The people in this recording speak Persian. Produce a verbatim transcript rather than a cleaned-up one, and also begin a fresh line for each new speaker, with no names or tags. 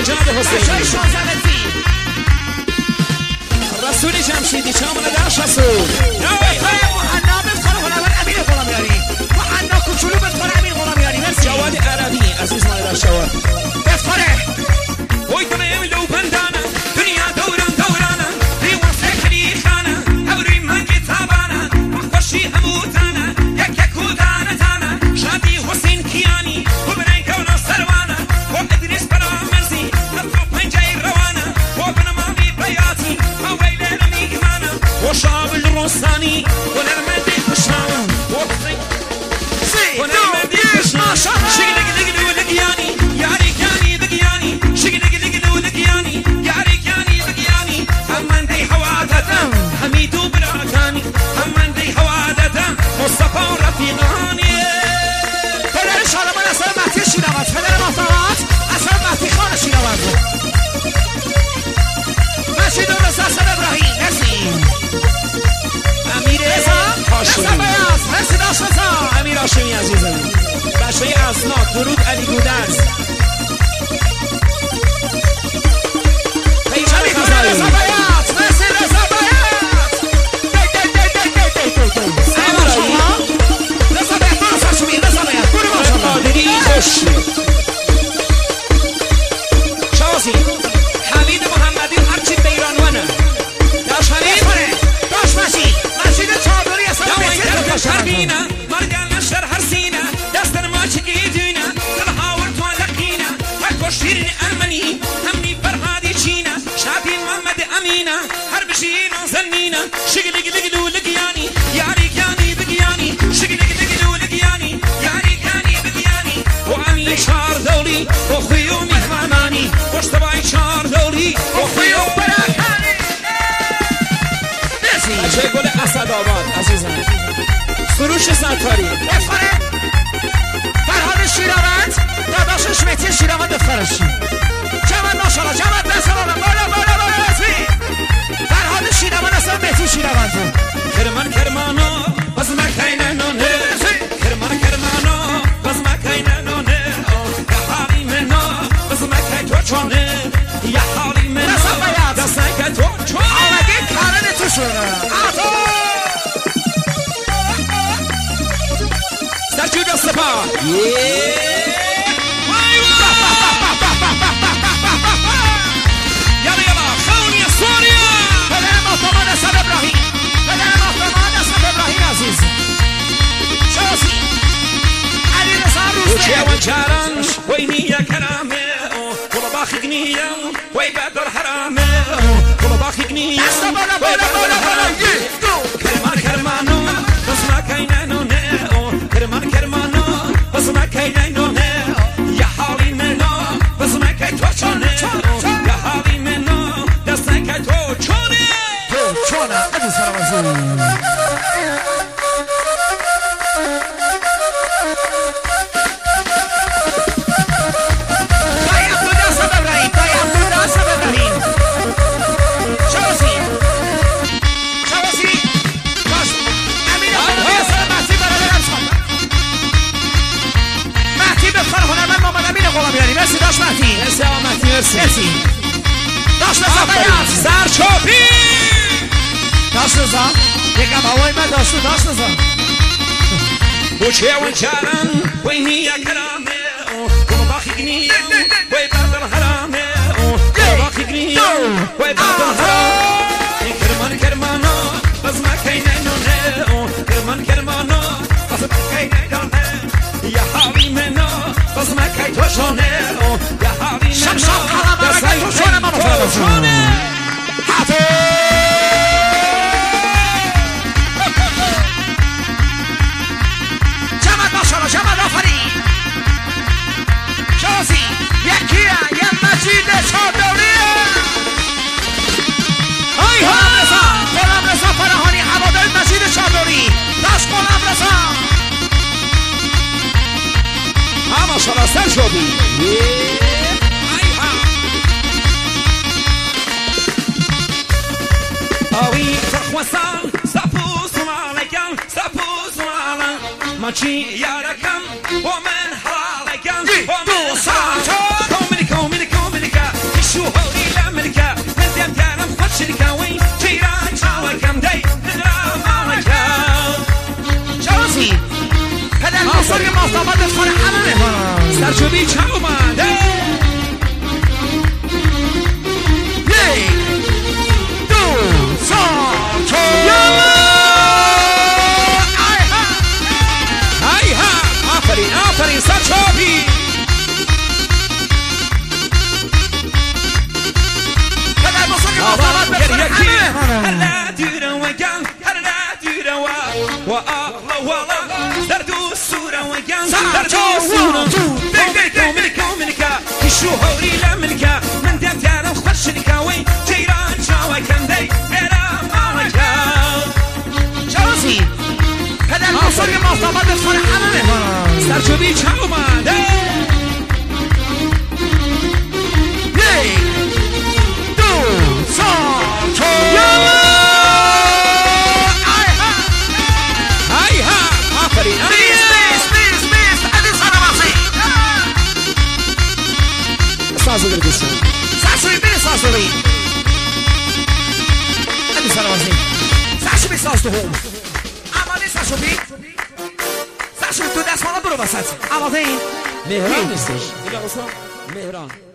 جناب حسینی
شازدتی
رسولی جمشیدی چامون داشت رسول
بخواه محنا بفخار هنرمند امیر غلامیاری محنا کوچولو بفخار امیر غلامیاری مرسی
جواد عربی عزیز ما در جواد
بفخاره
وای دنیا لو بندانه دنیا دوران دورانه ریوان سکری خانه هوری من کتابانه خوشی هموتانه یک یک کودانه تانه شادی حسین کیانی و برای کونه سروانه و ادریس برامرزی نفو پنجای روانه و بنمامی بیاتی و ویلر میگمانه و شاب الرسانی و نرمدی خوشنامه و
سی
ونرمدی
دو یک
خوشنامه
ماشاءالله
شگی لگی لگی لو لگیانی یاری کیانی بگیانی شگی لگی لگی لو لگیانی یاری کیانی بگیانی همان دی حوادتم حمیدو براکانی همان دی حوادتم مصطفى و رفیقانی
پدر شادمان اصلا مهدی شیراوند پدر محتوات اصلا مهدی خان شیراوند مشید و رضا حسن ابراهیم مرسی
امیر
رضا
هاشمی
رضا بیاز مرسی داشت رضا
امیر هاشمی عزیزم بچه اسناد درود علی گودرز پیمان
رضا
خزایی
بیاز مرسی رضا بیاز دی دی دی دی دی دی دی دی ای ماشاءالله رضا بیاز برو سرشوی رضا بیاز برو ماشاءالله
قادری خوش شازی حمید محمدی هرچی بیرانوانه داش حمید
داش مشید مشید چادری اصلا
دوای
بهتر
در
داشت
شرقینه مرگان نشر هر سینه دستن ما چکی دینه تلهاور تو لقینه و شیرین ارمنی همنی فرهادی چینه شادین محمد امینه هر بشین زنینه شگلی گلی گلو لگیانی یاری کیانی بگیانی شگلی گلی گلو لگیانی یاری کیانی بگیانی و امین چار دولی و خویو میهمانانی پشتبای چار دولی و خویو
براکانی مرسی
بچه گل اسدآباد عزیزم سروش ستاری
بفره فرهاد شیراوند داداشش مهدی شیراوند بفرش جواد ماشاءالله جواد بسرانم بالا بالا بالا اسمی فرهاد شیراوند اصلا مهدی شیراوند
کرمان کرمانو باز مکینه نونه کرمان کرمانو باز مکینه نونه یا حالی منو باز مکی تو چونه یا حالی منو
رسا بیاد.
دست نکه تو چونه
آمدی کارن تو شونه آتو
سرچو دست پا یالا یالا خونی سوریا
پدر محتمان اصلا ابراهیم پدر محتمان اصلا ابراهیم عزیز شاسی علی رضا
وچه
روزبه
وجاران ويني يا كرامي والله باخقني ويبدر حرامي والله باخقني
دست بالا بالا بالا بالا یک دو
كرمان كرمانو بس ما كاينانو كرمان كرمانو بس ما كاينانو يا حالي منو بس ما كاي توچونه يا حالي منو دست نکای توچونه
چونه ادو سرمزون مرسی داشت مهدی
مرسی آقا مهدی مرسی
مرسی داشت رضا بیاز
سرچوبی
داشت رضا یکم هوای من داشت داشت رضا
وچه وجاران ويني يا كرامي والله باخقني ويبدر حرامي والله باخقني ويبدر حرامي كرمان كرمانو بس ما كاينانو كرمان كرمانو بس ما كاينانو يا حالي منو بس ما كاي توشونه يا حالي منو
شب شب قلم مرکه توشونه ما مفرده حافظ جمعت ماشاءالله جمعت آفرین شازی یکیه یه مجید چادریه ای غلام رضا غلام رضا فراهانی هوادار مجید چادری داشت غلام رضا
ها ماشاءالله سرچوبی آوی تخوصان سپوس مالکم سپوس مالم مچی یارکم و من حلالکم و من حلالکم کومیلی کومیلی کومیلیکا
دفار همه مهمان
سرچوبی چم اومده
یک دو سال تو
های ها آفرین آفرین سرچوبی
پدر بزرگ مصطفی دفار همه مهمان
هلا دورا وقان هلا دورا و الله والله درد الصورة وقان درد الصورة دق ملكا وملكا الشهوري لا ملكا من دمت انا وخرشنكا وين جيران شاوي كان دي بلا مالكا
شرازی پدر بزرگ مصطفی دفار همه مهمان
سرچوبی چم اومده
یک دو سال تو
های ها آفرین
بیس بیس بیس بیس علی سلامتی
سازو گردستان
سرسوی بری سرسوی علی سلامتی سرسوی ساز تو هم آماده سرسوی سرسوی تو دست مالا برو وسط آماده این
مهران نیستش نگاه بسا مهران